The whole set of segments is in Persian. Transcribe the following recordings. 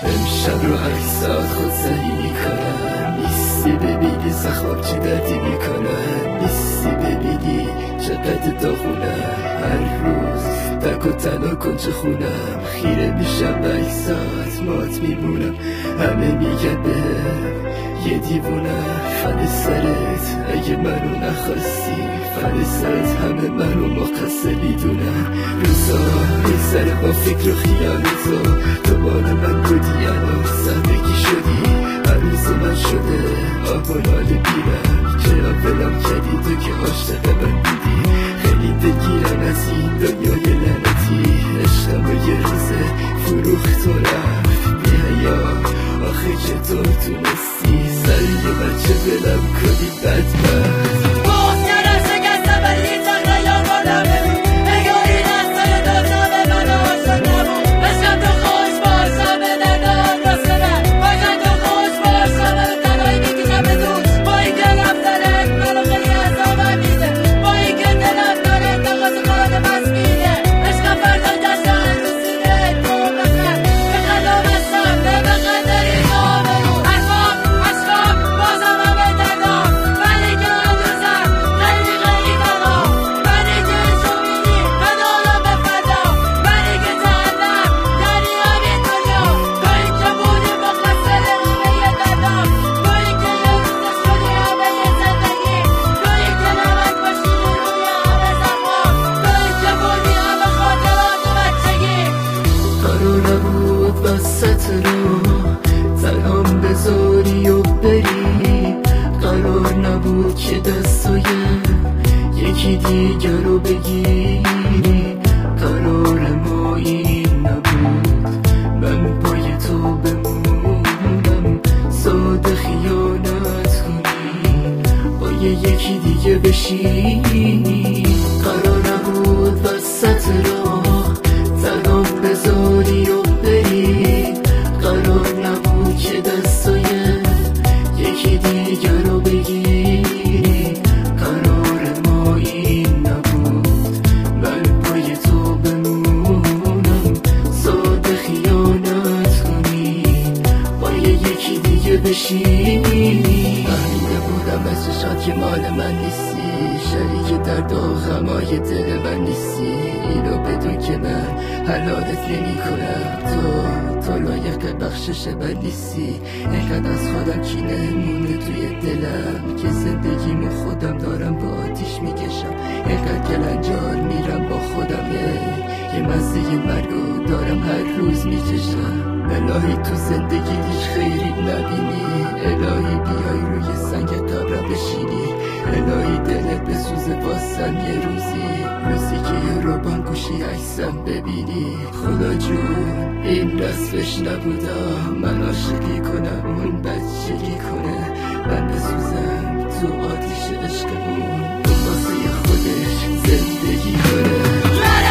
امشب رو عکسات خود سهی میکنن، نیستی ببینی زخم چه دردی میکنن، نیستی ببینی چقدر داغونم، هر روز تک و تنها کنج خونم، خیره میشم به عکسات مات میمونم، همه میگن بهم یه دیوونم، فن سرت اگه منو نخواستی، فن سرت همه منو مقصر میدونن، روزا میگذره با فکر و خیال تو مال من بودی الان زندگی شدی، عروس من شده آب و لاله بیرم، چرا ولم کردی تو که عاشق من بودی، خیلی دلگیرم از این دنیای لعنتی، عشقم یه روزه فروخت و رفت بی حیا، آخه چطور تونستی سر یه بچه بلم کنی بدبخت. سلام بذاری و بری، قرار نبود که دستای یکی دیگر رو بگیری، قرار ما این نبود من پای تو بمونم، ساده خیانت کنی با یکی دیگه بشینی، قرار نبود وسط راه سلام بذاری و بری، قرار نبود که دستای یکی دیگر رو بگیری، قرار ما این نبود من پای تو بمونم، ساده خیانت کنی با یکی دیگه بشینی، فهمیده بودم از چشات که مال من نیستی، شریک درد و غمای دل من نیستی، اینو بدون که من حلالت نمی کنم، تو لایق بخشش من نیستی، اینقدر از خودم کینه مونده توی دلم که زندگیمو خودم دارم با آتیش میکشم، اینقدر گلنجار میرم با خودم، یه مزه مرگو دارم هر روز میچشم، الهی تو زندگی هیچ خیری نبینی، الهی بیای روی سنگ قبرم بشینی، الهی دلت بسوزه واسم یه روزی که یه روبان گوشی عکسم ببینی، خدا جون این رسمش نبودم من عاشقی کنم اون بچگی کنه، من بسوزم تو آتیش عشقمون اون واسه خودش زندگی کنه.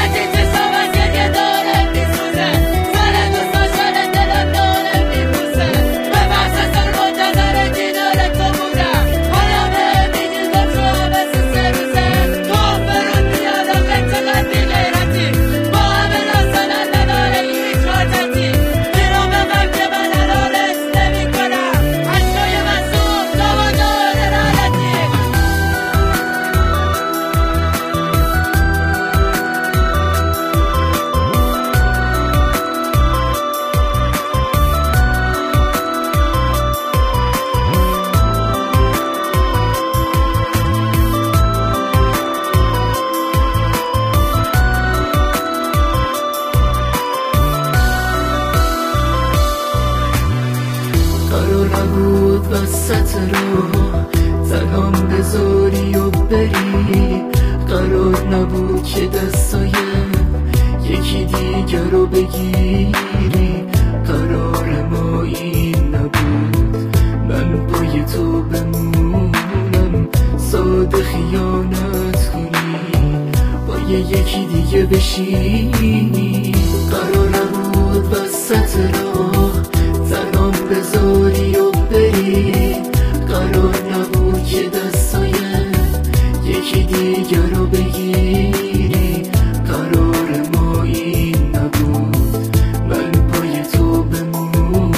قرار نبود وسط راه سلام بذاری و بری، قرار نبود که دستای یکی دیگر رو بگیری، قرار ما این نبود من پای تو بمونم، ساده خیانت کنی با یکی دیگه بشینی، قرار نبود وسط راه سلام بذاری و بری، قرار نبود که دستای یکی دیگر رو بگیری، قرار ما این نبود من پای تو بمونم،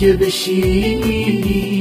دیگه بشینی.